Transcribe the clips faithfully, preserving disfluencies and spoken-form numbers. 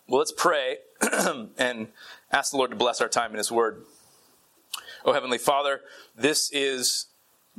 Well, let's pray and ask the Lord to bless our time in His Word. Oh, Heavenly Father, this is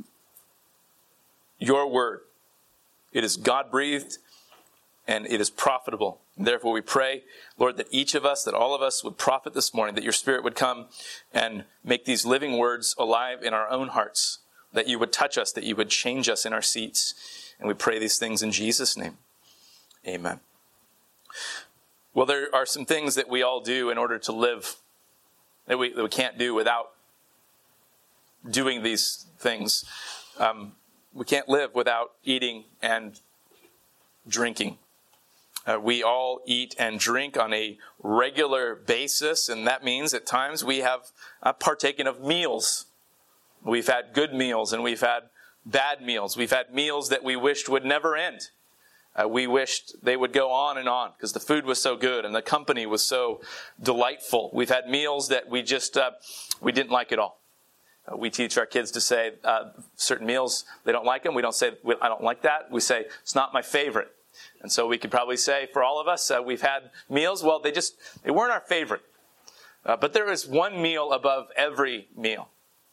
your Word. It is God-breathed and it is profitable. Therefore, we pray, Lord, that each of us, that all of us would profit this morning, that your Spirit would come and make these living words alive in our own hearts, that you would touch us, that you would change us in our seats. And we pray these things in Jesus' name. Amen. Well, there are some things that we all do in order to live that we, that we can't do without doing these things. Um, we can't live without eating and drinking. Uh, we all eat and drink on a regular basis, and that means at times we have uh, partaken of meals. We've had good meals and we've had bad meals. We've had meals that we wished would never end. Uh, we wished they would go on and on because the food was so good and the company was so delightful. We've had meals that we just, uh, we didn't like at all. Uh, we teach our kids to say uh, certain meals, they don't like them. We don't say, I don't like that. We say, it's not my favorite. And so we could probably say for all of us, uh, we've had meals, well, they just, they weren't our favorite. Uh, but there is one meal above every meal,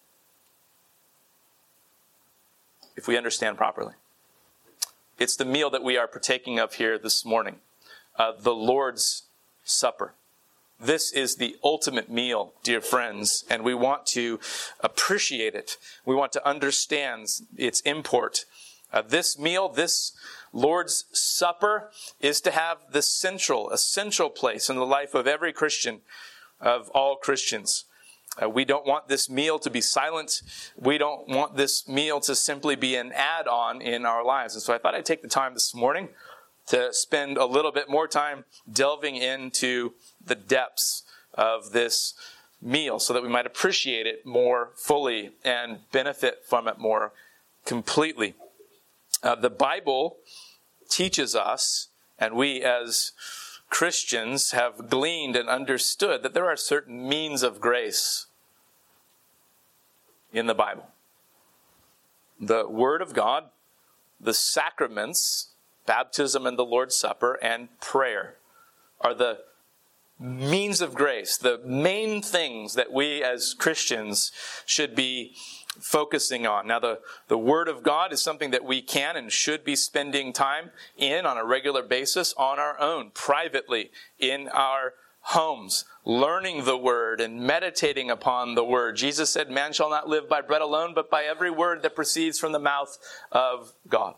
if we understand properly. It's the meal that we are partaking of here this morning, uh, the Lord's Supper. This is the ultimate meal, dear friends, and we want to appreciate it. We want to understand its import. Uh, this meal, this Lord's Supper, is to have the central, essential place in the life of every Christian, of all Christians. Uh, we don't want this meal to be silent. We don't want this meal to simply be an add-on in our lives. And so I thought I'd take the time this morning to spend a little bit more time delving into the depths of this meal so that we might appreciate it more fully and benefit from it more completely. Uh, the Bible teaches us, and we as Christians have gleaned and understood, that there are certain means of grace in the Bible. The Word of God, the sacraments, baptism and the Lord's Supper, and prayer are the means of grace, the main things that we as Christians should be focusing on. Now, the, the Word of God is something that we can and should be spending time in on a regular basis on our own, privately, in our homes, learning the Word and meditating upon the Word. Jesus said, man shall not live by bread alone, but by every word that proceeds from the mouth of God.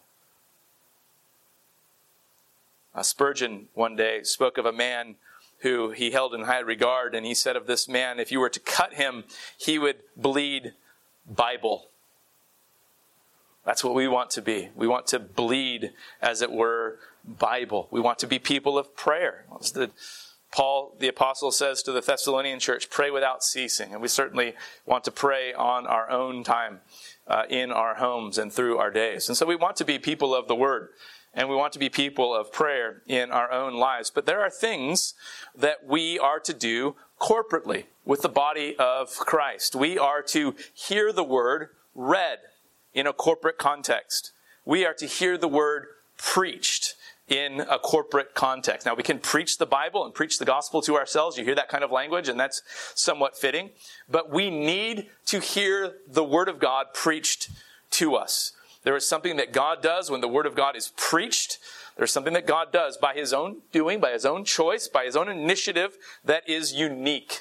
Uh, Spurgeon one day spoke of a man who he held in high regard, and he said of this man, if you were to cut him, he would bleed Bible. That's what we want to be. We want to bleed, as it were, Bible. We want to be people of prayer. The, Paul, the apostle, says to the Thessalonian church, pray without ceasing. And we certainly want to pray on our own time, uh, in our homes and through our days. And so we want to be people of the Word. And we want to be people of prayer in our own lives. But there are things that we are to do corporately with the body of Christ. We are to hear the Word read in a corporate context. We are to hear the Word preached in a corporate context. Now, we can preach the Bible and preach the gospel to ourselves. You hear that kind of language, and that's somewhat fitting. But we need to hear the Word of God preached to us. There is something that God does when the Word of God is preached. There's something that God does by His own doing, by His own choice, by His own initiative that is unique.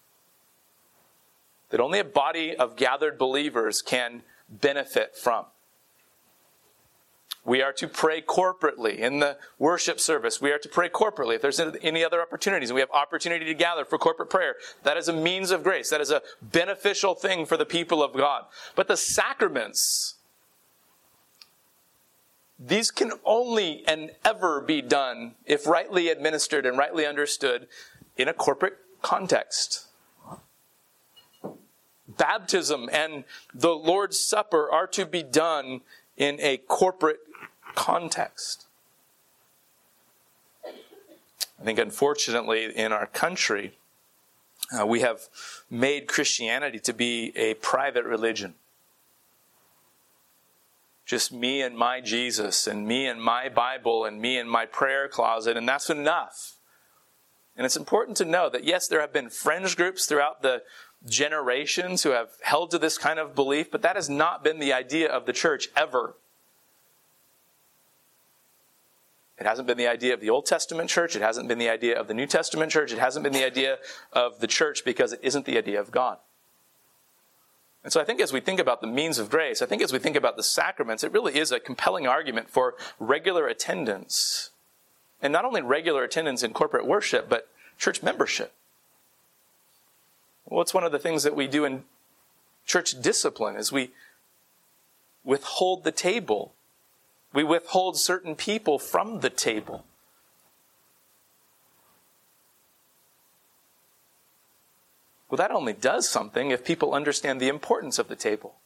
That only a body of gathered believers can benefit from. We are to pray corporately in the worship service. We are to pray corporately. If there's any other opportunities, and we have opportunity to gather for corporate prayer, that is a means of grace. That is a beneficial thing for the people of God. But the sacraments, these can only and ever be done, if rightly administered and rightly understood, in a corporate context. Baptism and the Lord's Supper are to be done in a corporate context. I think, unfortunately, in our country, uh, we have made Christianity to be a private religion. Just me and my Jesus, and me and my Bible, and me and my prayer closet, and that's enough. And it's important to know that, yes, there have been fringe groups throughout the generations who have held to this kind of belief, but that has not been the idea of the church ever. It hasn't been the idea of the Old Testament church. It hasn't been the idea of the New Testament church. It hasn't been the idea of the church because it isn't the idea of God. And so I think as we think about the means of grace, I think as we think about the sacraments, it really is a compelling argument for regular attendance. And not only regular attendance in corporate worship, but church membership. Well, it's one of the things that we do in church discipline is we withhold the table. We withhold certain people from the table. Well, that only does something if people understand the importance of the table.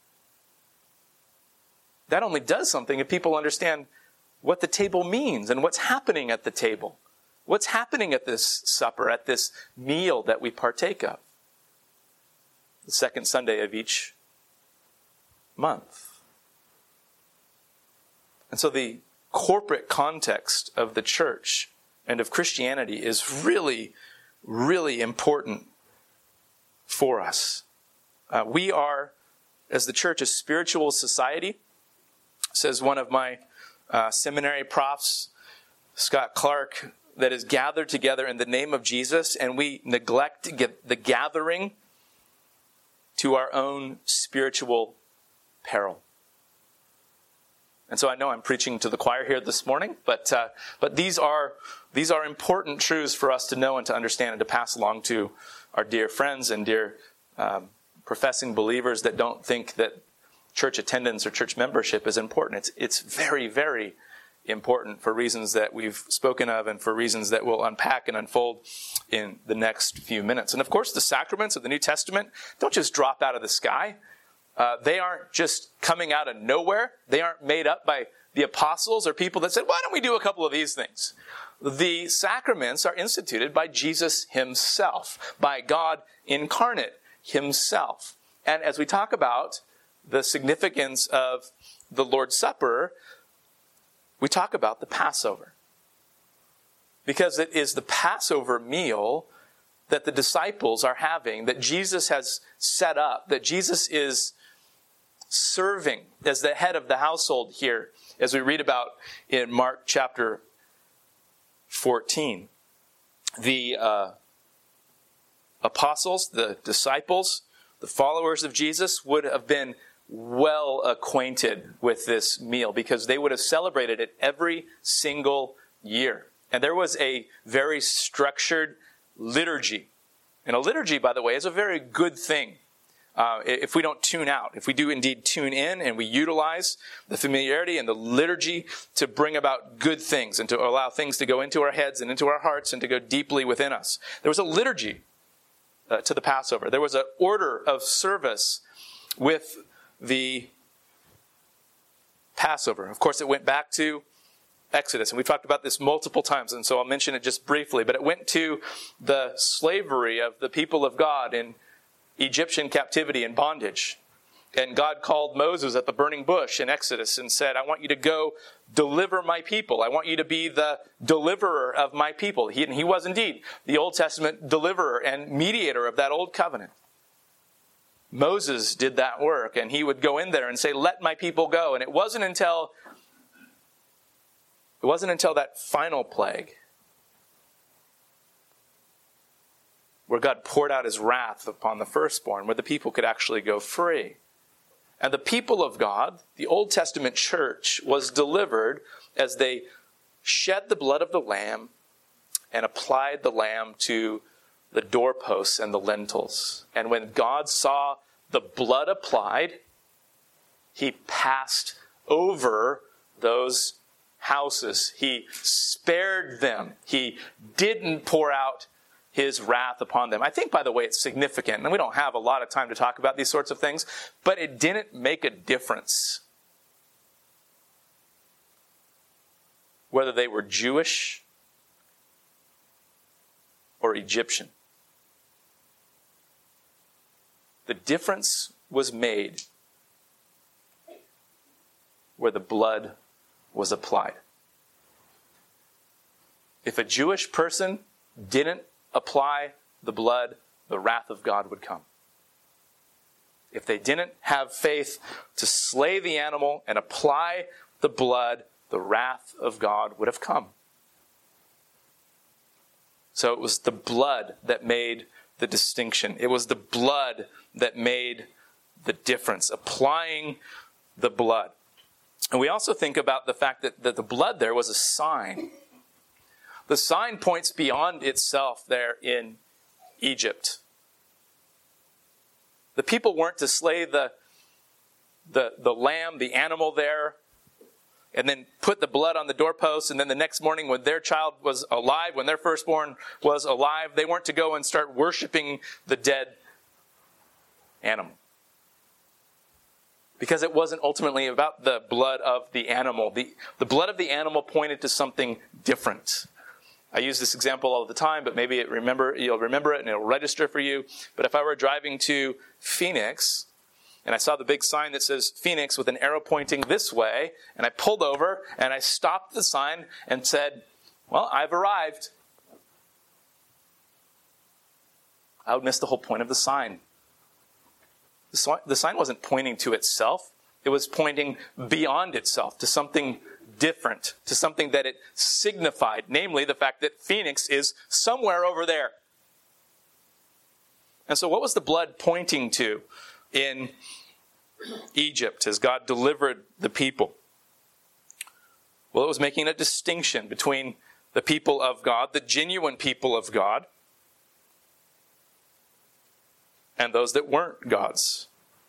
That only does something if people understand what the table means and what's happening at the table. What's happening at this supper, at this meal that we partake of. The second Sunday of each month. And so the corporate context of the church and of Christianity is really, really important for us. Uh, we are, as the church, a spiritual society, says one of my uh, seminary profs, Scott Clark, that is gathered together in the name of Jesus, and we neglect to get the gathering to our own spiritual peril. And so I know I'm preaching to the choir here this morning, but uh, but these are these are important truths for us to know and to understand and to pass along to our dear friends and dear um, professing believers that don't think that church attendance or church membership is important. It's it's very, very important for reasons that we've spoken of and for reasons that we'll unpack and unfold in the next few minutes. And of course, the sacraments of the New Testament don't just drop out of the sky. Uh, they aren't just coming out of nowhere. They aren't made up by the apostles or people that said, why don't we do a couple of these things? The sacraments are instituted by Jesus himself, by God incarnate himself. And as we talk about the significance of the Lord's Supper, we talk about the Passover. Because it is the Passover meal that the disciples are having, that Jesus has set up, that Jesus is serving as the head of the household here, as we read about in Mark chapter fourteen. The uh, apostles, the disciples, the followers of Jesus would have been well acquainted with this meal because they would have celebrated it every single year. And there was a very structured liturgy. And a liturgy, by the way, is a very good thing. Uh, if we don't tune out, if we do indeed tune in and we utilize the familiarity and the liturgy to bring about good things and to allow things to go into our heads and into our hearts and to go deeply within us. There was a liturgy uh, to the Passover. There was an order of service with the Passover. Of course, it went back to Exodus, and we've talked about this multiple times, and so I'll mention it just briefly, but it went to the slavery of the people of God in Egyptian captivity and bondage. And God called Moses at the burning bush in Exodus and said, I want you to go deliver my people. I want you to be the deliverer of my people. He, and he was indeed the Old Testament deliverer and mediator of that old covenant. Moses did that work, and he would go in there and say, let my people go. And it wasn't until it wasn't until that final plague where God poured out his wrath upon the firstborn, where the people could actually go free. And the people of God, the Old Testament church, was delivered as they shed the blood of the lamb and applied the lamb to the doorposts and the lintels. And when God saw the blood applied, he passed over those houses. He spared them. He didn't pour out his wrath upon them. I think, by the way, it's significant, and we don't have a lot of time to talk about these sorts of things, but it didn't make a difference whether they were Jewish or Egyptian. The difference was made where the blood was applied. If a Jewish person didn't apply the blood, the wrath of God would come. If they didn't have faith to slay the animal and apply the blood, the wrath of God would have come. So it was the blood that made the distinction. It was the blood that made the difference, applying the blood. And we also think about the fact that, that the blood there was a sign. The sign points beyond itself there in Egypt. The people weren't to slay the, the, the lamb, the animal there, and then put the blood on the doorpost, and then the next morning when their child was alive, when their firstborn was alive, they weren't to go and start worshiping the dead animal. Because it wasn't ultimately about the blood of the animal. The, the blood of the animal pointed to something different. I use this example all the time, but maybe it remember you'll remember it and it'll register for you. But if I were driving to Phoenix, and I saw the big sign that says Phoenix with an arrow pointing this way, and I pulled over and I stopped the sign and said, well, I've arrived. I would miss the whole point of the sign. The sign wasn't pointing to itself. It was pointing beyond itself to something different, to something that it signified, namely the fact that Phoenix is somewhere over there. And so what was the blood pointing to in Egypt as God delivered the people? Well, it was making a distinction between the people of God, the genuine people of God, and those that weren't God's.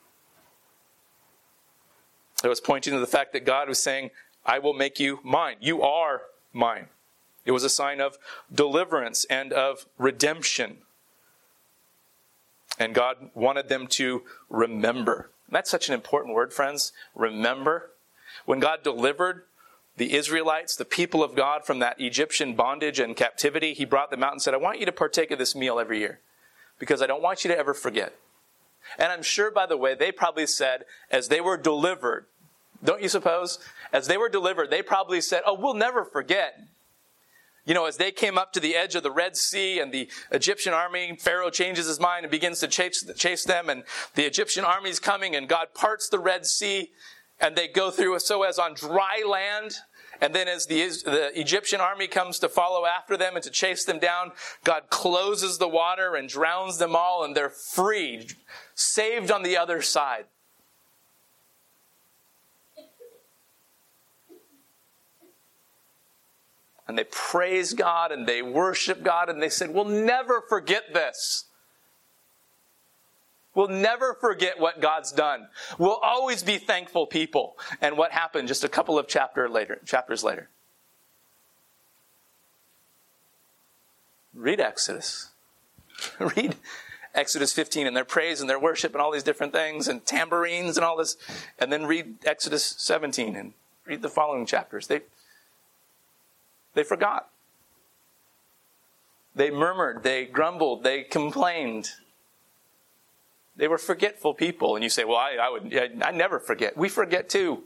It was pointing to the fact that God was saying, I will make you mine. You are mine. It was a sign of deliverance and of redemption. And God wanted them to remember. That's such an important word, friends. Remember. When God delivered the Israelites, the people of God, from that Egyptian bondage and captivity, he brought them out and said, I want you to partake of this meal every year because I don't want you to ever forget. And I'm sure, by the way, they probably said, as they were delivered, don't you suppose? As they were delivered, they probably said, oh, we'll never forget. You know, as they came up to the edge of the Red Sea and the Egyptian army, Pharaoh changes his mind and begins to chase, chase them, and the Egyptian army is coming, and God parts the Red Sea, and they go through so as on dry land. And then as the, the Egyptian army comes to follow after them and to chase them down, God closes the water and drowns them all, and they're freed, saved on the other side. And they praise God and they worship God, and they said, we'll never forget this. We'll never forget what God's done. We'll always be thankful people. And what happened just a couple of chapter later, chapters later? Read Exodus. Read Exodus fifteen and their praise and their worship and all these different things and tambourines and all this. And then read Exodus seventeen and read the following chapters. They, they forgot. They murmured. They grumbled. They complained. They were forgetful people. And you say, well, I, I would, I, I never forget. We forget too.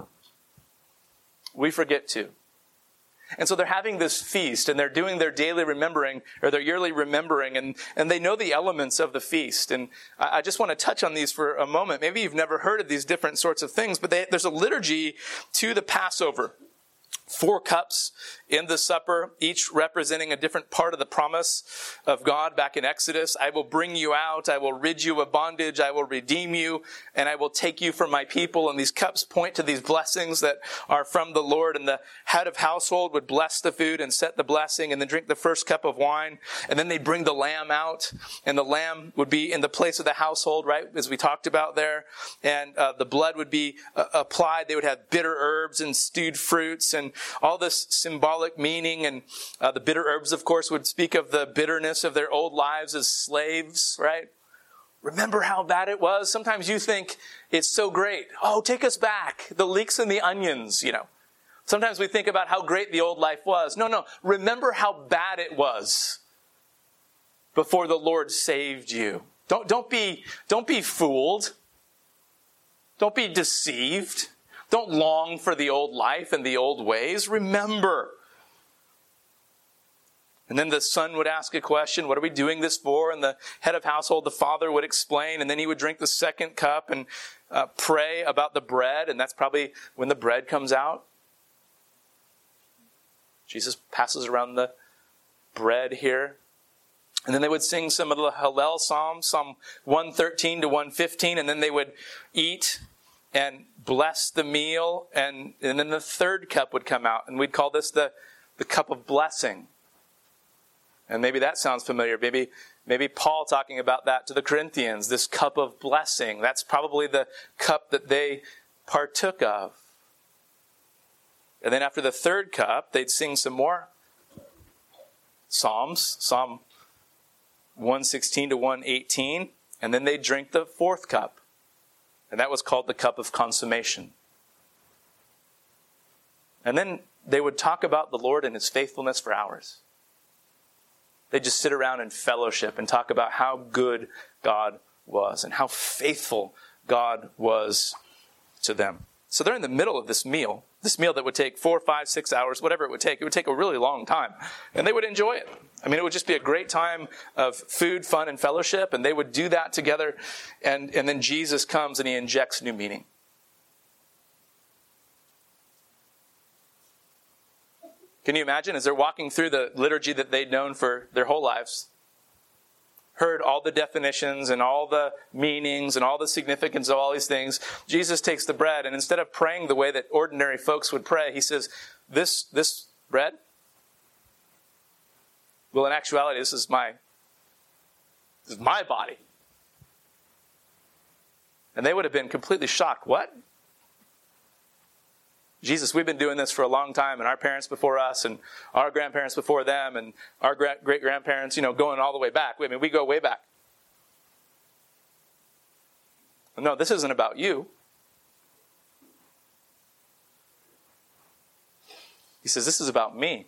We forget too. And so they're having this feast, and they're doing their daily remembering, or their yearly remembering, and, and they know the elements of the feast. And I, I just want to touch on these for a moment. Maybe you've never heard of these different sorts of things, but they, there's a liturgy to the Passover. Four cups in the supper, each representing a different part of the promise of God back in Exodus. I will bring you out. I will rid you of bondage. I will redeem you, and I will take you from my people. And these cups point to these blessings that are from the Lord. And the head of household would bless the food and set the blessing and then drink the first cup of wine. And then they'd bring the lamb out, and the lamb would be in the place of the household, right, as we talked about there. And uh, the blood would be uh, applied. They would have bitter herbs and stewed fruits and all this symbolic meaning. And uh, the bitter herbs, of course, would speak of the bitterness of their old lives as slaves, right? Remember how bad it was? Sometimes you think it's so great. Oh, take us back. The leeks and the onions, you know. Sometimes we think about how great the old life was. No, no. Remember how bad it was before the Lord saved you. Don't, don't be, don't be fooled. Don't be deceived. Don't long for the old life and the old ways. Remember. And then the son would ask a question, what are we doing this for? And the head of household, the father, would explain, and then he would drink the second cup and uh, pray about the bread, and that's probably when the bread comes out. Jesus passes around the bread here. And then they would sing some of the Hallel Psalms, Psalm one thirteen to one fifteen, and then they would eat and bless the meal, and, and then the third cup would come out, and we'd call this the, the cup of blessing. And maybe that sounds familiar. Maybe, maybe Paul talking about that to the Corinthians, this cup of blessing. That's probably the cup that they partook of. And then after the third cup, they'd sing some more Psalms, Psalm one sixteen to one eighteen, and then they'd drink the fourth cup. And that was called the cup of consummation. And then they would talk about the Lord and his faithfulness for hours. They'd just sit around and fellowship and talk about how good God was and how faithful God was to them. So they're in the middle of this meal, this meal that would take four, five, six hours, whatever it would take. It would take a really long time. And they would enjoy it. I mean, it would just be a great time of food, fun, and fellowship. And they would do that together. And, and then Jesus comes and he injects new meaning. Can you imagine as they're walking through the liturgy that they'd known for their whole lives, heard all the definitions and all the meanings and all the significance of all these things, Jesus takes the bread, and instead of praying the way that ordinary folks would pray, he says, this, this bread, well, in actuality, this is my, this is my body. And they would have been completely shocked. What? Jesus, we've been doing this for a long time, and our parents before us, and our grandparents before them, and our great-grandparents, you know, going all the way back. I mean, we go way back. No, this isn't about you. He says, this is about me.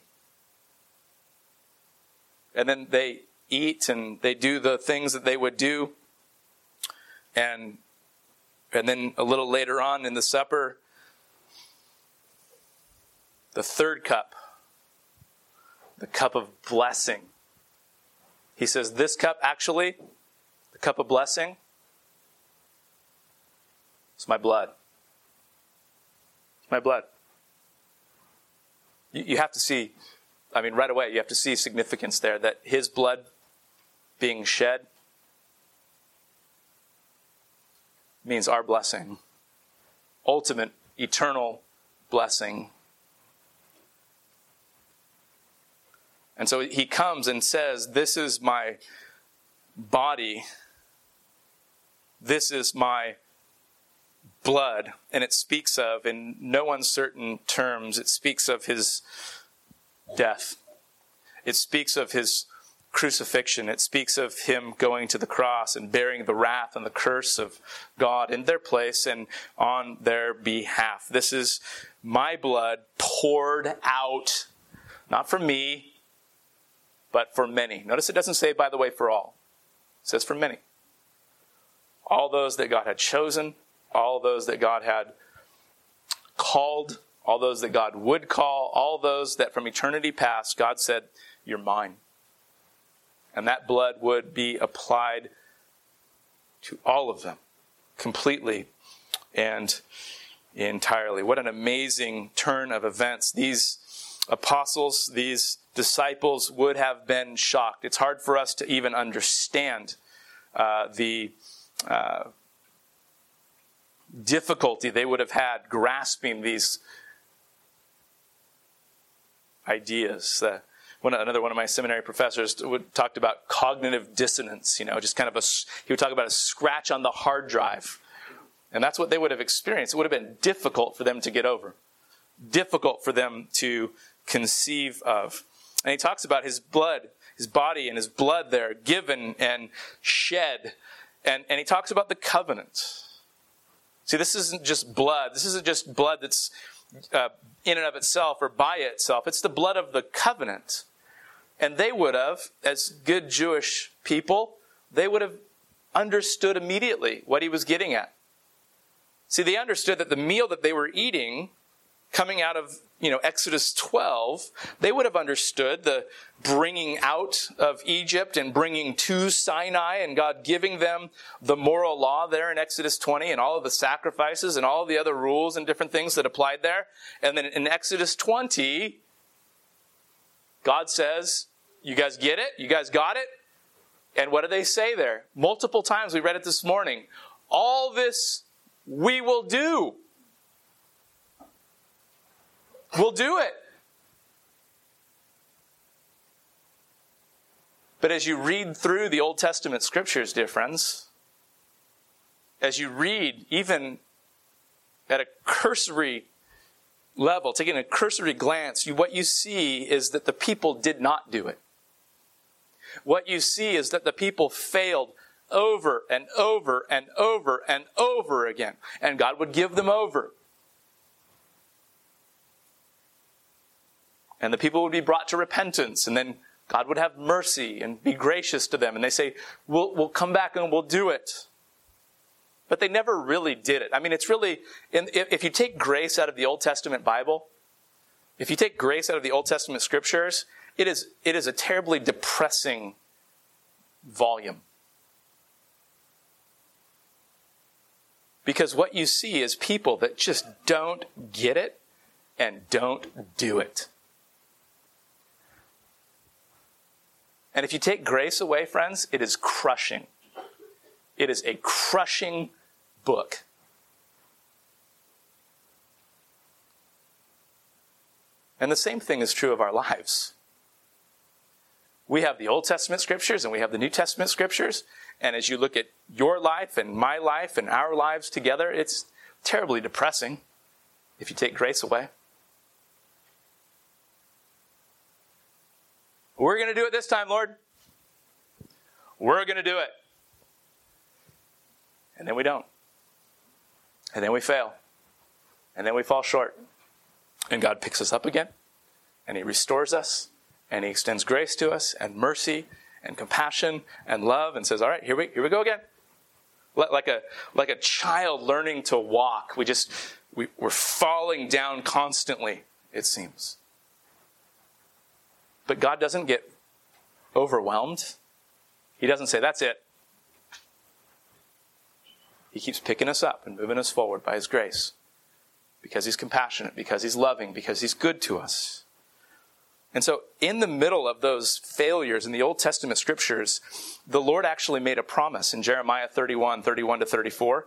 And then they eat, and they do the things that they would do. And, and then a little later on in the supper, the third cup, the cup of blessing. He says, this cup, actually, the cup of blessing, it's my blood. It's my blood. You, you have to see, I mean, right away, you have to see significance there, that his blood being shed means our blessing. Ultimate, eternal blessing. And so he comes and says, this is my body. This is my blood. And it speaks of, in no uncertain terms, it speaks of his death. It speaks of his crucifixion. It speaks of him going to the cross and bearing the wrath and the curse of God in their place and on their behalf. This is my blood poured out, not for me, but for many. Notice it doesn't say, by the way, for all. It says for many. All those that God had chosen, all those that God had called, all those that God would call, all those that from eternity past, God said, you're mine. And that blood would be applied to all of them, completely and entirely. What an amazing turn of events. These apostles, these disciples would have been shocked. It's hard for us to even understand uh, the uh, difficulty they would have had grasping these ideas. Uh, one, another one of my seminary professors would, talked about cognitive dissonance, you know, just kind of a, he would talk about a scratch on the hard drive. And that's what they would have experienced. It would have been difficult for them to get over. Difficult for them to conceive of. And he talks about his blood, his body and his blood there given and shed. And, and he talks about the covenant. See, this isn't just blood. This isn't just blood that's uh, in and of itself or by itself. It's the blood of the covenant. And they would have, as good Jewish people, they would have understood immediately what he was getting at. See, they understood that the meal that they were eating coming out of, you know, Exodus twelve, they would have understood the bringing out of Egypt and bringing to Sinai and God giving them the moral law there in Exodus twenty and all of the sacrifices and all of the other rules and different things that applied there. And then in Exodus twenty, God says, you guys get it? You guys got it? And what do they say there? Multiple times, we read it this morning. All this we will do. We'll do it. But as you read through the Old Testament scriptures, dear friends, as you read, even at a cursory level, taking a cursory glance, you, what you see is that the people did not do it. What you see is that the people failed over and over and over and over again. And God would give them over. And the people would be brought to repentance. And then God would have mercy and be gracious to them. And they say, we'll, we'll come back and we'll do it. But they never really did it. I mean, it's really, if you take grace out of the Old Testament Bible, if you take grace out of the Old Testament scriptures, it is, it is a terribly depressing volume. Because what you see is people that just don't get it and don't do it. And if you take grace away, friends, it is crushing. It is a crushing book. And the same thing is true of our lives. We have the Old Testament scriptures and we have the New Testament scriptures. And as you look at your life and my life and our lives together, it's terribly depressing if you take grace away. We're going to do it this time, Lord. We're going to do it. And then we don't. And then we fail. And then we fall short. And God picks us up again. And He restores us. And He extends grace to us and mercy and compassion and love and says, all right, here we, here we go again. Like a, like a child learning to walk. We just, we, we're falling down constantly, it seems. But God doesn't get overwhelmed. He doesn't say, that's it. He keeps picking us up and moving us forward by His grace. Because He's compassionate, because He's loving, because He's good to us. And so in the middle of those failures in the Old Testament scriptures, the Lord actually made a promise in Jeremiah thirty-one, thirty-one to thirty-four.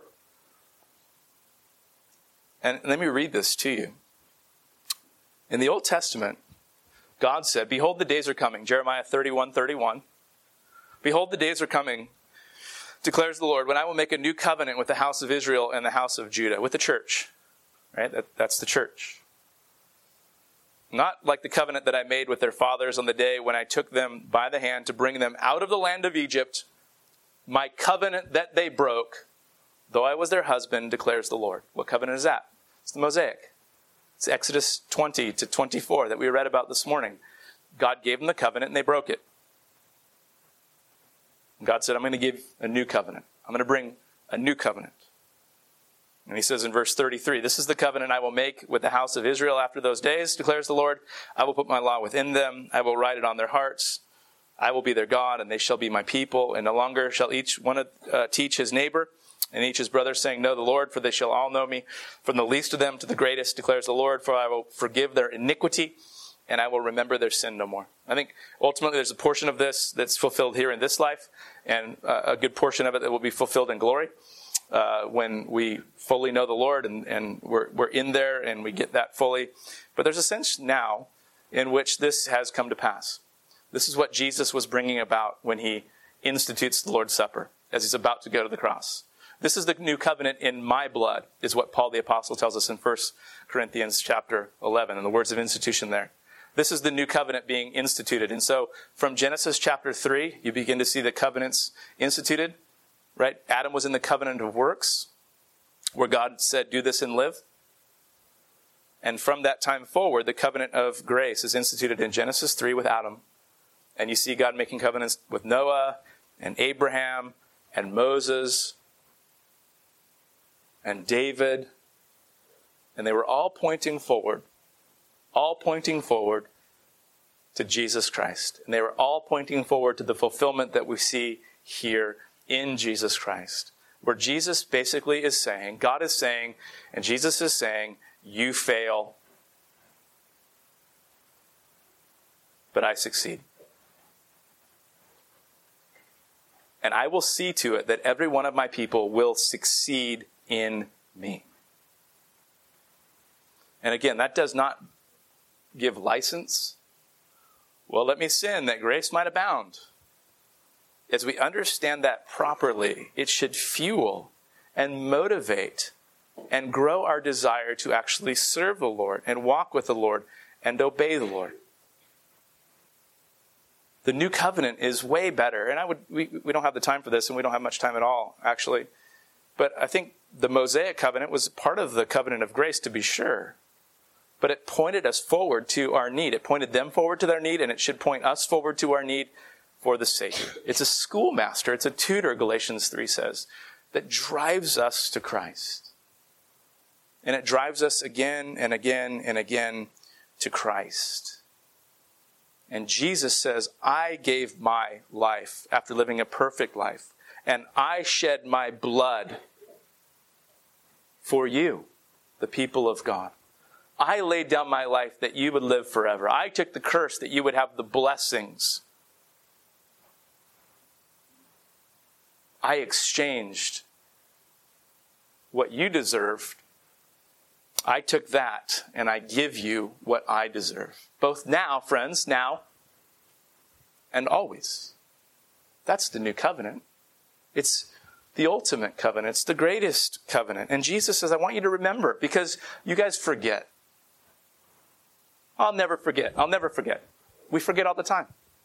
And let me read this to you. In the Old Testament, God said, behold, the days are coming. Jeremiah thirty-one, thirty-one. Behold, the days are coming, declares the Lord, when I will make a new covenant with the house of Israel and the house of Judah, with the church. Right? That, that's the church. Not like the covenant that I made with their fathers on the day when I took them by the hand to bring them out of the land of Egypt, my covenant that they broke, though I was their husband, declares the Lord. What covenant is that? It's the Mosaic. It's Exodus twenty to twenty-four that we read about this morning. God gave them the covenant and they broke it. And God said, I'm going to give a new covenant. I'm going to bring a new covenant. And He says in verse thirty-three, this is the covenant I will make with the house of Israel after those days, declares the Lord. I will put my law within them. I will write it on their hearts. I will be their God, and they shall be my people. And no longer shall each one uh, teach his neighbor and each his brother, saying, know the Lord, for they shall all know me. From the least of them to the greatest, declares the Lord, for I will forgive their iniquity, and I will remember their sin no more. I think ultimately there's a portion of this that's fulfilled here in this life, and uh, a good portion of it that will be fulfilled in glory. Uh, when we fully know the Lord and, and we're, we're in there and we get that fully. But there's a sense now in which this has come to pass. This is what Jesus was bringing about when He institutes the Lord's Supper, as He's about to go to the cross. This is the new covenant in my blood, is what Paul the Apostle tells us in First Corinthians chapter eleven, in the words of institution there. This is the new covenant being instituted. And so from Genesis chapter three, you begin to see the covenants instituted. Right? Adam was in the covenant of works, where God said, do this and live. And from that time forward, the covenant of grace is instituted in Genesis three with Adam. And you see God making covenants with Noah and Abraham and Moses and David And they were all pointing forward, all pointing forward to Jesus Christ. And they were all pointing forward to the fulfillment that we see here in Jesus Christ, where Jesus basically is saying, God is saying, and Jesus is saying, you fail, but I succeed. And I will see to it that every one of my people will succeed in me. And again, that does not give license. Well, let me sin that grace might abound. As we understand that properly, it should fuel and motivate and grow our desire to actually serve the Lord and walk with the Lord and obey the Lord. The new covenant is way better. And I would we, we don't have the time for this, and we don't have much time at all, actually. But I think the Mosaic covenant was part of the covenant of grace, to be sure. But it pointed us forward to our need. It pointed them forward to their need, and it should point us forward to our need for the Savior. It's a schoolmaster. It's a tutor, Galatians three says, that drives us to Christ. And it drives us again and again and again to Christ. And Jesus says, I gave my life after living a perfect life, and I shed my blood for you, the people of God. I laid down my life that you would live forever. I took the curse that you would have the blessings. I exchanged what you deserved. I took that and I give you what I deserve. Both now, friends, now and always. That's the new covenant. It's the ultimate covenant. It's the greatest covenant. And Jesus says, I want you to remember, because you guys forget. I'll never forget. I'll never forget. We forget all the time.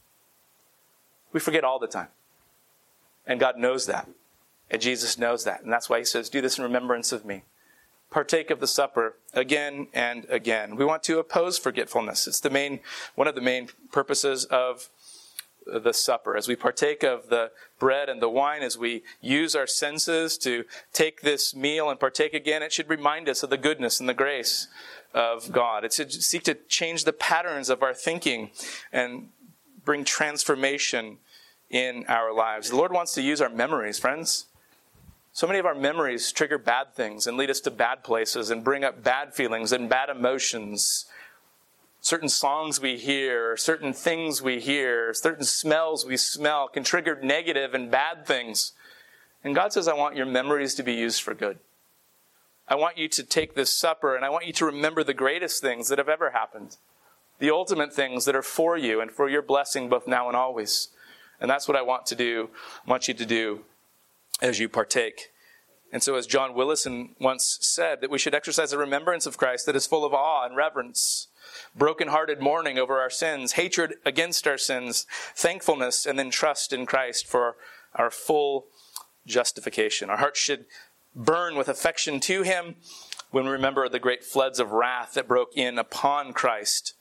We forget all the time. And God knows that. And Jesus knows that. And that's why he says, do this in remembrance of me. Partake of the supper again and again. We want to oppose forgetfulness. It's the main, one of the main purposes of the supper. As we partake of the bread and the wine, as we use our senses to take this meal and partake again, it should remind us of the goodness and the grace of God. It should seek to change the patterns of our thinking and bring transformation in our lives. The Lord wants to use our memories, friends. So many of our memories trigger bad things and lead us to bad places and bring up bad feelings and bad emotions. Certain songs we hear, certain things we hear, certain smells we smell can trigger negative and bad things. And God says, I want your memories to be used for good. I want you to take this supper and I want you to remember the greatest things that have ever happened. The ultimate things that are for you and for your blessing both now and always. And that's what I want to do, I want you to do as you partake. And so as John Willison once said, that we should exercise a remembrance of Christ that is full of awe and reverence, broken-hearted mourning over our sins, hatred against our sins, thankfulness, and then trust in Christ for our full justification. Our hearts should burn with affection to him when we remember the great floods of wrath that broke in upon Christ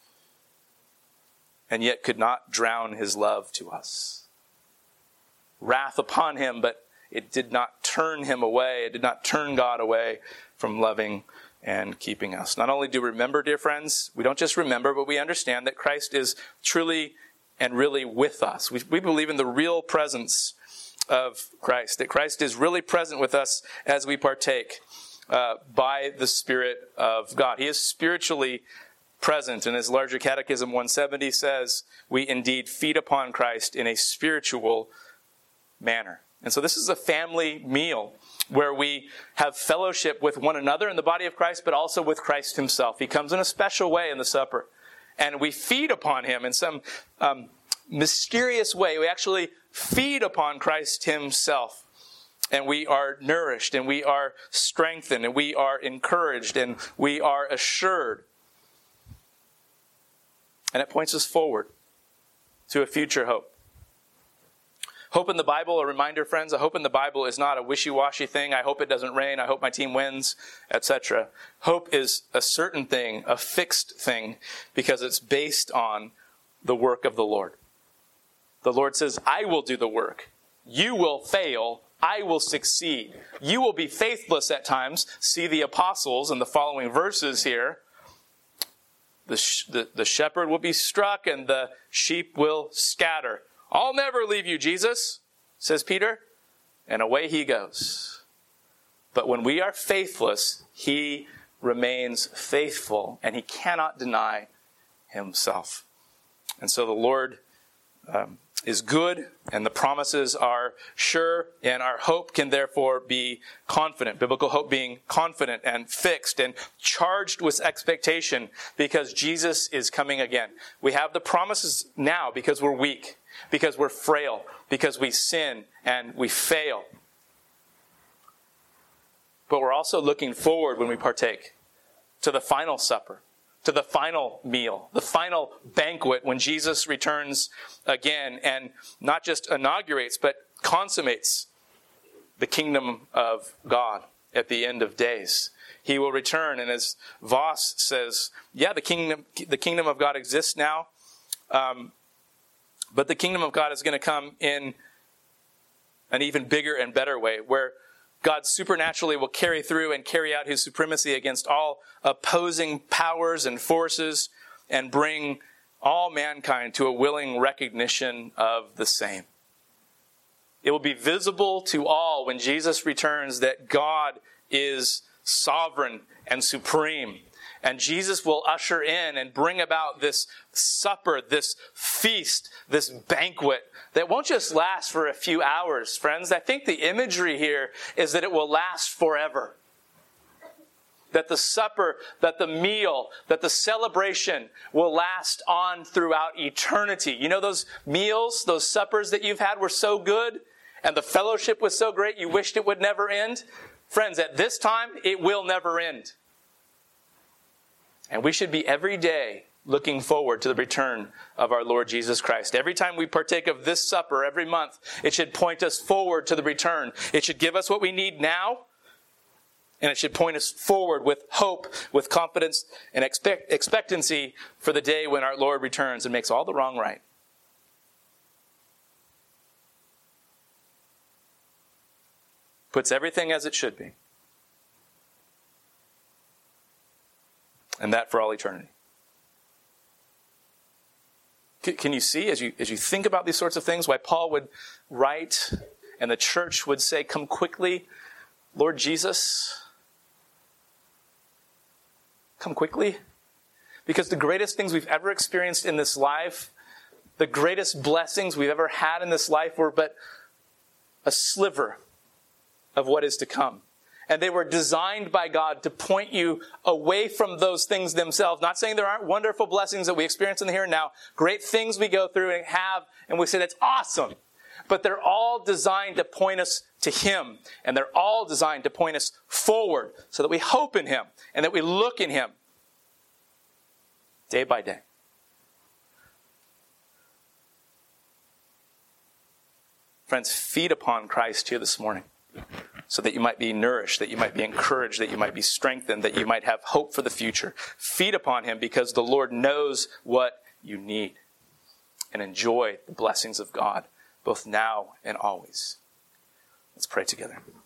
and yet could not drown his love to us. Wrath upon him, but it did not turn him away. It did not turn God away from loving and keeping us. Not only do we remember, dear friends, we don't just remember, but we understand that Christ is truly and really with us. We, we believe in the real presence of Christ, that Christ is really present with us as we partake uh, by the Spirit of God. He is spiritually present. And as Larger Catechism one seventy says, we indeed feed upon Christ in a spiritual manner. And so this is a family meal where we have fellowship with one another in the body of Christ, but also with Christ himself. He comes in a special way in the supper. And we feed upon him in some um, mysterious way. We actually feed upon Christ himself. And we are nourished, and we are strengthened, and we are encouraged, and we are assured. And it points us forward to a future hope. Hope in the Bible, a reminder, friends, a hope in the Bible is not a wishy-washy thing. I hope it doesn't rain. I hope my team wins, et cetera. Hope is a certain thing, a fixed thing, because it's based on the work of the Lord. The Lord says, I will do the work. You will fail, I will succeed. You will be faithless at times. See the apostles in the following verses here. The, sh- the, the shepherd will be struck and the sheep will scatter. I'll never leave you, Jesus, says Peter. And away he goes. But when we are faithless, he remains faithful and he cannot deny himself. And so the Lord um, is good and the promises are sure, and our hope can therefore be confident. Biblical hope being confident and fixed and charged with expectation because Jesus is coming again. We have the promises now because we're weak, because we're frail, because we sin and we fail. But we're also looking forward when we partake to the final supper, to the final meal, the final banquet when Jesus returns again and not just inaugurates, but consummates the kingdom of God at the end of days. He will return, and as Voss says, yeah, the kingdom, the kingdom of God exists now, um, but the kingdom of God is going to come in an even bigger and better way, where God supernaturally will carry through and carry out his supremacy against all opposing powers and forces and bring all mankind to a willing recognition of the same. It will be visible to all when Jesus returns that God is sovereign and supreme. And Jesus will usher in and bring about this supper, this feast, this banquet that won't just last for a few hours, friends. I think the imagery here is that it will last forever. That the supper, that the meal, that the celebration will last on throughout eternity. You know those meals, those suppers that you've had were so good and the fellowship was so great you wished it would never end? Friends, at this time, it will never end. And we should be every day looking forward to the return of our Lord Jesus Christ. Every time we partake of this supper every month, it should point us forward to the return. It should give us what we need now, and it should point us forward with hope, with confidence, and expect, expectancy for the day when our Lord returns and makes all the wrong right. Puts everything as it should be. And that for all eternity. Can you see, as you, as you think about these sorts of things, why Paul would write and the church would say, come quickly, Lord Jesus. Come quickly. Because the greatest things we've ever experienced in this life, the greatest blessings we've ever had in this life were but a sliver of what is to come. And they were designed by God to point you away from those things themselves. Not saying there aren't wonderful blessings that we experience in the here and now. Great things we go through and have, and we say that's awesome. But they're all designed to point us to Him. And they're all designed to point us forward so that we hope in Him and that we look in Him day by day. Friends, feed upon Christ here this morning, so that you might be nourished, that you might be encouraged, that you might be strengthened, that you might have hope for the future. Feed upon Him because the Lord knows what you need. And enjoy the blessings of God, both now and always. Let's pray together.